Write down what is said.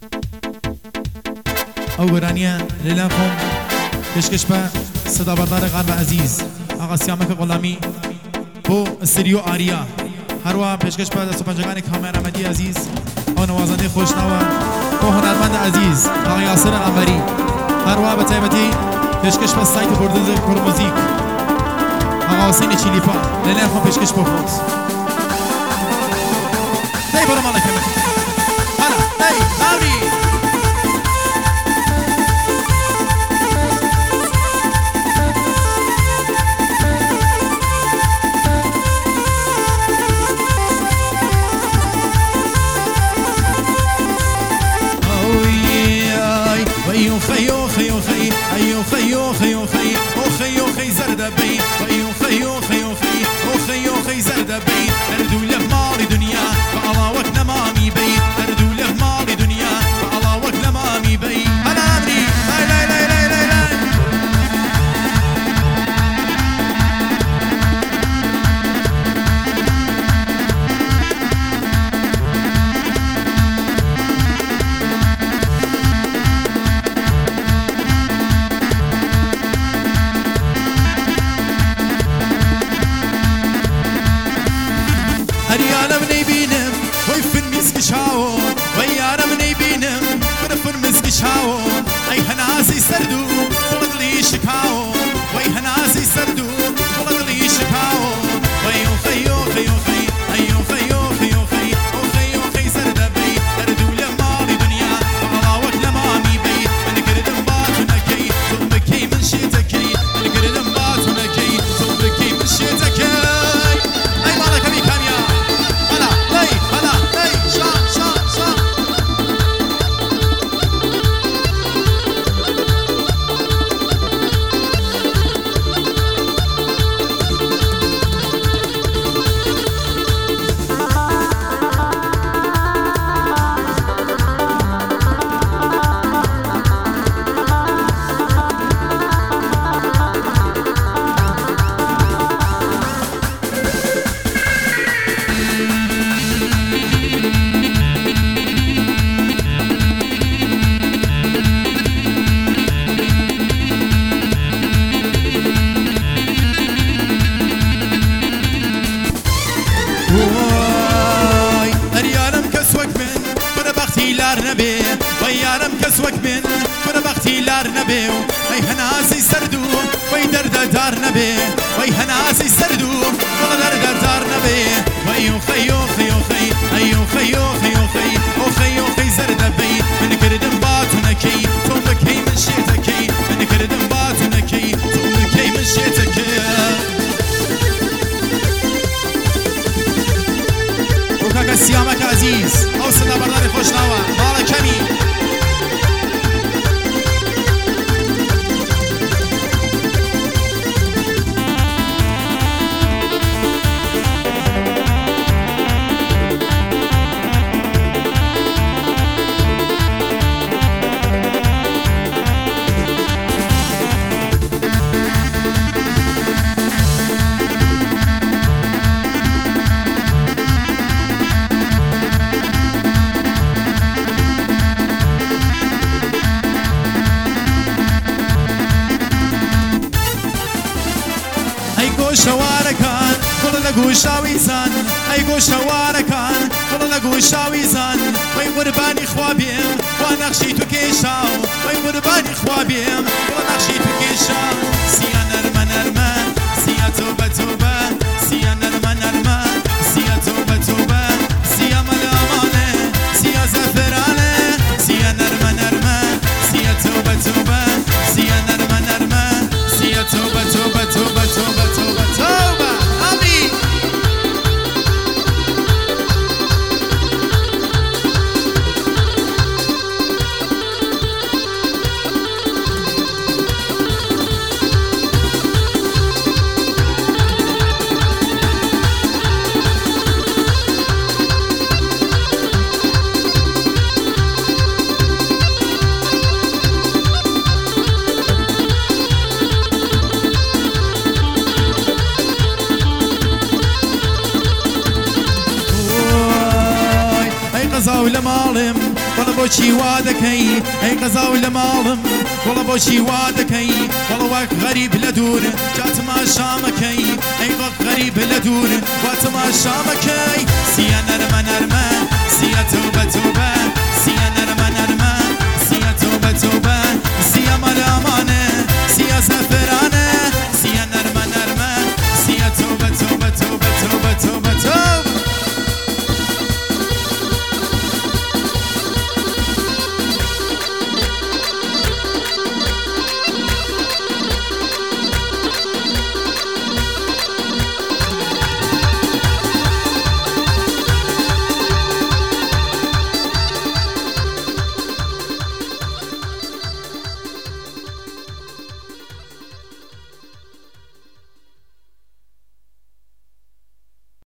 او برانیه لیلا خوم کشکش به صدا بردار قلب عزیز آقا سیامک غلامی بو استریو آریا هروا پیشکش به دست و پنجگان کامرامدی عزیز او نوازنده خوشنوا بو هنرمند عزیز آقا یاسر قنبری هروا به تایبتی پیشکش به سایت پر موزیک آقا حسین چیلیپا لیلا خوم پیشکش به خود دی برو مالا کمه هلا دی هاوری خيو خيو خي ايو خيو خيو خي او خيو خي زرد بي ايو خيو خيو خي او خيو خي زرد بي اردو له مالي دنيا فالله وقت نمامي بي اردو له مالي دنيا فالله وقت نمامي بي انا امري لا لا لا لا لا لا شاو اي هناسي سردو بلدلي شكاو وي هناسي سردو بلدلي شكاو ويو خيو خيو خي ايو خيو خيو خي او خيو خي سرد بي اردو لمالي دنيا فالله وقت لمامي بي من قردم باتنكي صوبكي من شيتكي من قردم باتنكي صوبكي من شيتكي اي مالك اميكانيا هلا لي هلا لي شا شا شا نبي ويارم كسوك من كنا بختي لار نبي وي هناسي سردو وي درد دار نبي وي هناسي سردو والله درد دار نبي ويو خيو خيو خي ايو خيو خيو خي او خيو خي زرد بي من كردم باتنكي توبكي من شيتكي من كردم باتنكي توبكي من شيتكي وكاكا سيامك عزيز او صدا بردار خوشنوا مالا كمي شواركان كل لقو شاويزان ايقو شواركان كل لقو شاويزان وي قرباني خوابيم ونقشي تكيشاو وي قرباني خوابيم ونقشي تكيشاو سيا نرمى نرمى سيا توبة توبة سيا نرمى نرمى سيا توبة توبة سيا ملامانة سيا زفرانة سيا نرمى نرمى سيا توبة توبة سيا نرمى نرمى سيا توبة توبة توبة توبة توبة توبة أمي بۆچی وا دەکەی ئەی قەزاو لە ماڵم وەڵە بۆچی وا دەکەی وەڵە وەک غەریب لە دوور جا تەماشامەکەی ئەی وەک غەریب لە دوور وا تەماشامەکەی سیە نەرمە نەرمە